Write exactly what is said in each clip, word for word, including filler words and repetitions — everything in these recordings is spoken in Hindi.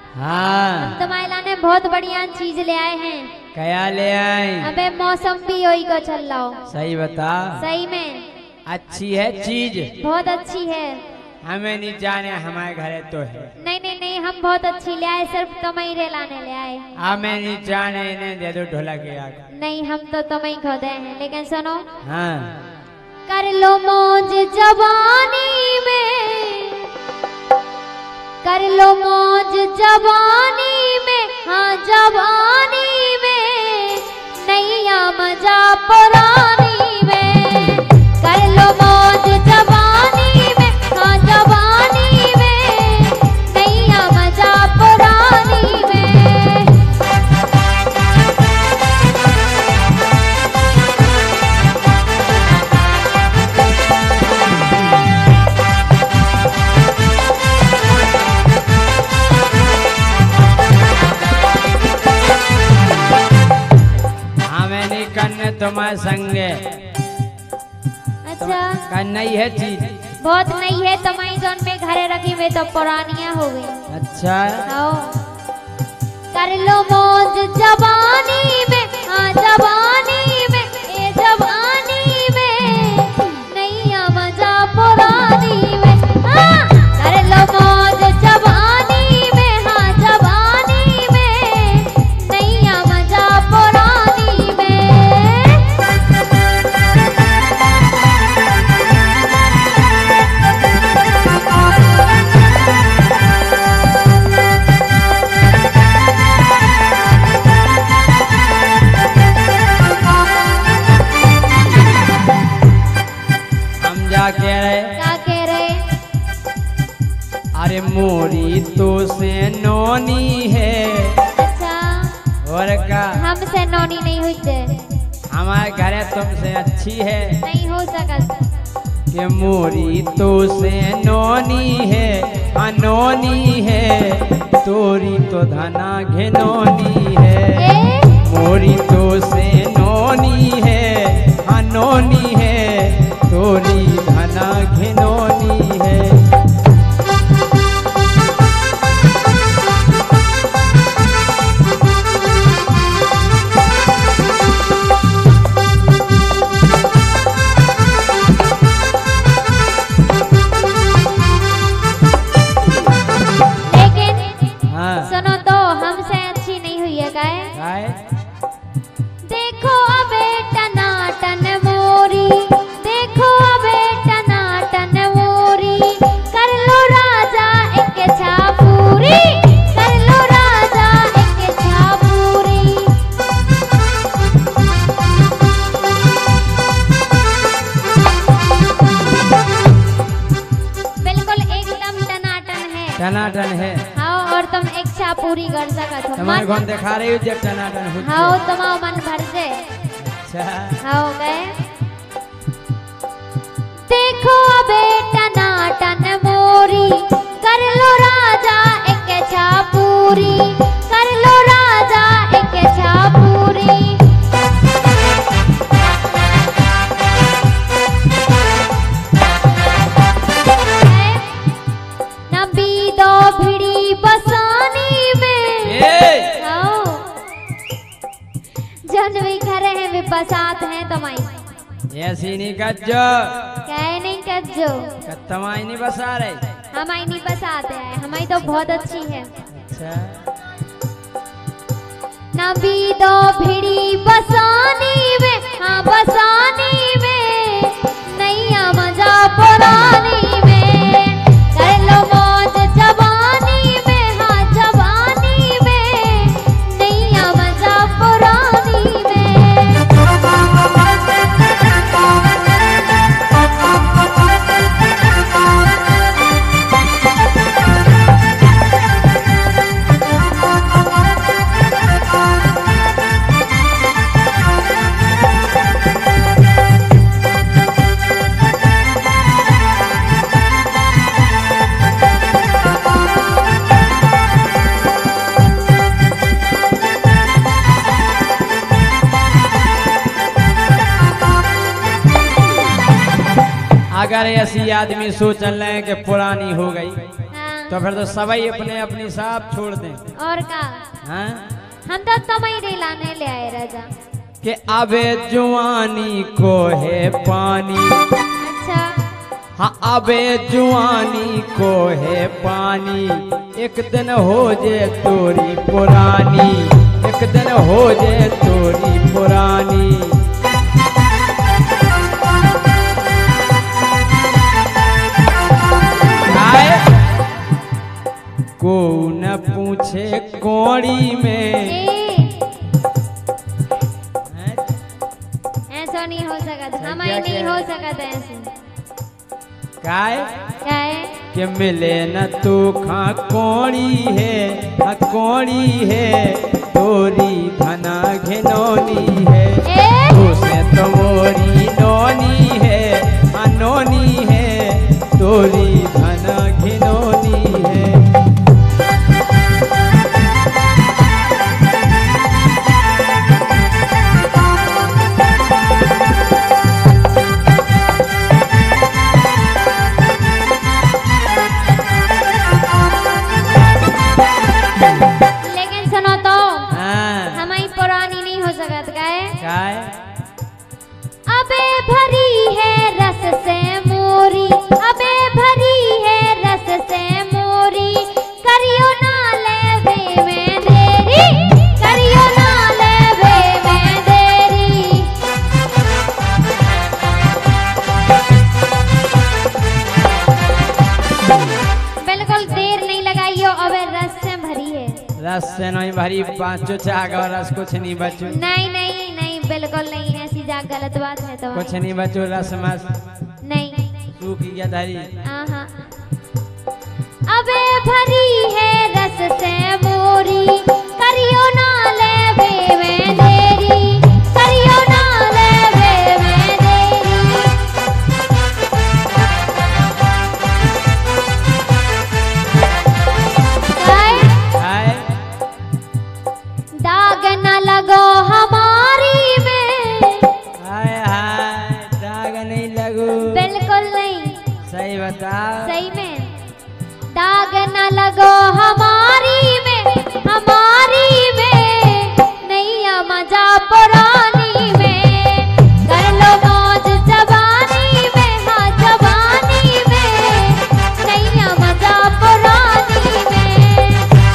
हाँ तुम्हारे लाने बहुत बढ़िया चीज ले आए हैं। क्या ले आए? अबे मौसम भी वही को चल रहा हो। सही बता। सही में अच्छी है चीज, बहुत अच्छी है। हमें नहीं जाने, हमारे घरे तो है। नहीं नहीं नहीं, हम बहुत अच्छी ले आए, सिर्फ तुम्हें रे लाने ले आए। हमें नहीं जाने, इन्हें दे दो ढोलक के आगे। नहीं, हम तो तुम्हें खो दे हैं। लेकिन सुनो, हाँ कर लो मौज जवानी में, कर लो मौज जवानी में, हाँ जवानी में, नैया मजा पुरानी में। कर लो मौज जवानी में, हाँ जवानी में, नैया मजा पुरानी में। करने तुम्हारे संगे। अच्छा, करना ही है चीज, बहुत नहीं है तुम्हारी जोन पे घरे रखी हुई तो पुरानिया हो गई। अच्छा आओ कर लो मौज जवानी में, हाँ जवानी में, ए जवानी में, नैया मजा पुरानी में। हाँ कर लो मौज जवानी में, हाँ जवानी में, नैया मजा पुरानी में। क्या कह रहे? क्या कह रहे? अरे मोरी तो से नोनी है। अच्छा, और का हमसे नौनी नहीं हुई थे। हमारे घरे तुमसे अच्छी है। नहीं हो सकता कि मोरी तो से नोनी है, अनोनी है, तोरी तो धना घिनौनी है। ए? मोरी तो से नोनी है, अनोनी है, तोरी धना घिनौनी है। लेकिन हाँ सुनो तो, हमसे अच्छी नहीं हुई है। काहे? काय? देखो अबे टनाटन मोरी, देखो अबे टनाटन मोरी, कर लो राजा एक छापूरी, कर लो राजा एक छापूरी। बिल्कुल एकदम टनाटन है। टनाटन है। हाँ, और तुम इच्छा पूरी कर सकत हो। तुम्हारे मन- कौन दिखा रही हो जब टनाटन हो? हाँ, तुम्हारा मन भर से। अच्छा हाँ गए। देखो अबे टनाटन मोरी, कर लो राजा एक छापूरी, कर लो राजा एक छापूरी। नबी दो भिड़ी बसानी में। ए! आओ जन भी घर है वे बसात हैं तमाई। ऐसी नहीं कज्जो, कहे नहीं कज्जो, तमाई नहीं बसा रहे। हमारी नहीं बसाते हैं, हमारी तो बहुत अच्छी है। अच्छा नबी दो भिड़ी बसानी में, हाँ बसानी में, नैया मजा पुरानी में। कर लो मौज जवानी में, हाँ जवानी में, नैया मजा पुरानी में। अगर ऐसी आदमी सोच रहे हैं कि पुरानी हो गई, हाँ तो फिर तो सभी अपने अपनी साथ छोड़ दें। और का हाँ हम तो तुम्हारे लाने ले आए राजा कि अबे जुआनी को है पानी। अच्छा हाँ अबे जुआनी को है पानी, एक दिन हो जे तोरी पुरानी, एक दिन हो जे तोरी पुरानी। को न पूछे कौड़ी में ऐसा नहीं हो सकता, हमारे नहीं हो सकता ऐसे। काय काय कि मिले न तू खा कौड़ी है, आ कौड़ी है तोरी धना घिनौनी है, उसे तो मोरी नौनी है, आ नौनी है तोरी धना घिनौनी है। काय अबे भरी है रस से मोरी, अबे भरी है रस से मोरी, करियो ना लेवे में देरी, करियो ना लेवे में देरी। बिल्कुल देर नहीं लगाइयो, अबे रस से भरी है। रस से नहीं भरी, पांचों चाग और रस कुछ नहीं बचो। नहीं नहीं बिल्कुल नहीं, ऐसी जा गलत बात है तो कुछ नहीं बचो, रस मस नहीं तू की क्या धरी। आहा अबे भरी है रस से मोरी, करियो ना लेवे में देरी, करियो ना लेवे में देरी। काय काय दाग न लगो हमारी बिल्कुल नहीं। सही बता, सही में दाग न लगो हमारी में, हमारी में नहीं मजा पुरानी में, कर लो मौज जवानी में, हाँ जवानी में नहीं मजा पुरानी में।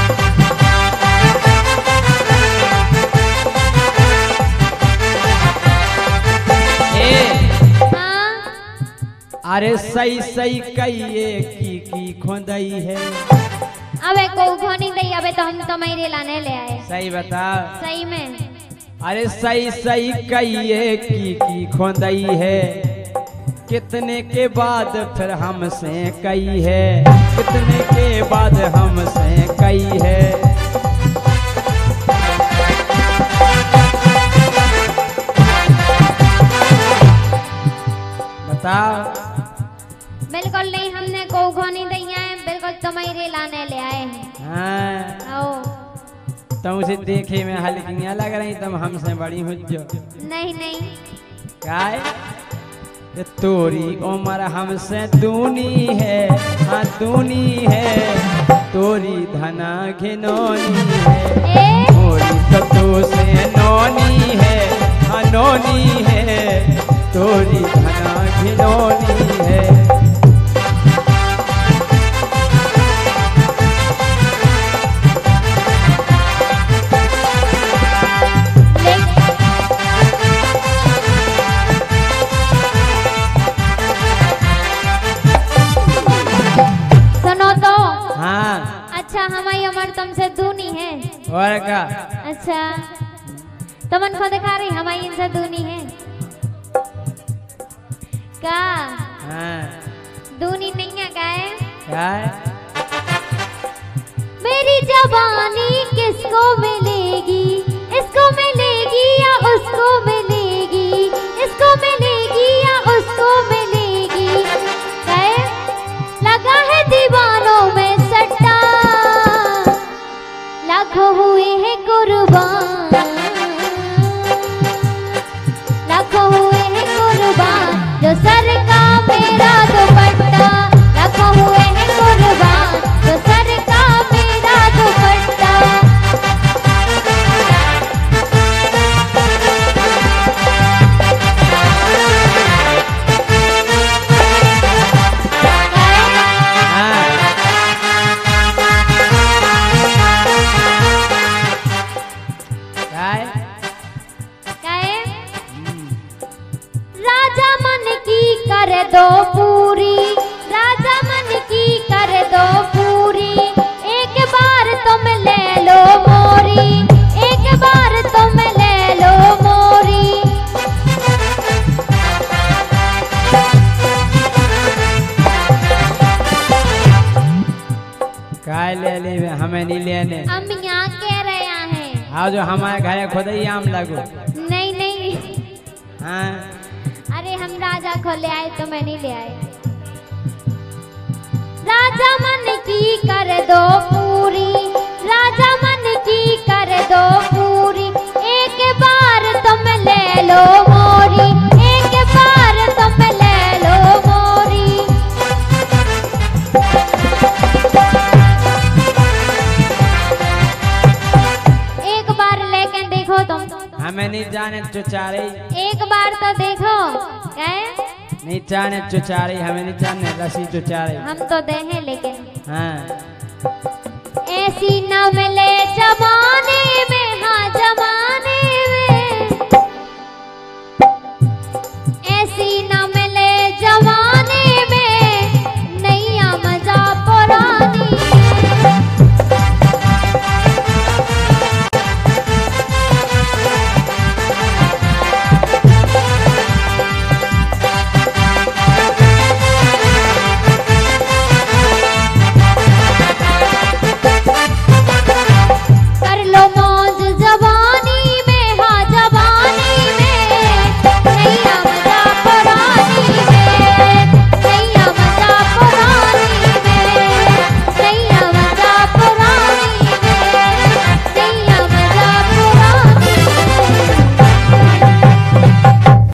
अरे सही सही कहिए की की खोदई है। अबे को खोनी दई, अबे तो हम तो मेरे लाने ले आए। सही बता। सही में अरे सही सही कहिए की की खोदई है, कितने के बाद फिर हमसे कही है, कितने के बाद हमसे कही है। बताओ। बिल्कुल नहीं, हमने को खोनी दैया है, बिल्कुल तुम्हारे लाने ले आए हैं। हाँ आओ तुम उसे देखे में हल्कियां लग रही, तुम हमसे बड़ी हो जो। नहीं नहीं काय तोरी उम्र हमसे दूनी है, हाँ दूनी है तोरी धना घिनौनी है, मोरी तो तो से नौनी है, हाँ नौनी है तोरी धना घिनौनी है। सुनो तो। हाँ अच्छा हमारी उम्र तुमसे दूनी है। और का अच्छा तुमन को दिखा रही हमारी इनसे दूनी है का? हाँ दूनी नहीं है का है? क्या है? मेरी जवानी किसको मिलेगी, इसको मिलेगी या उसको मिलेगी, इसको मिलेगी या उसको मिलेगी। कहे लगा है दीवानों में सट्टा, लाखों हुए हैं कुर्बान, लाखों हुए हैं कुर्बान जो सर का मेरा दुपट्टा, लाखों हुए हैं कुर्बान जो सर लेने। हम यहाँ कह रहे हैं। आओ जो हमारे घर खुद ही आम लगो। नहीं नहीं। हाँ अरे हम राजा को ले आए तो मैं नहीं ले आए। राजा मन की कर दो पूरी, राजा मन की कर दो पूरी, एक बार तुम ले लो मोरी, एक बार तुम ले लो मोरी। एक बार लेके देखो तुम। हमें नहीं जाने चुचारे। एक बार तो देखो। क्या है? नहीं जाने चुचारे, हमें नहीं जाने रसी चुचारे। हम तो दे हैं लेकिन हाँ ऐसी न मिले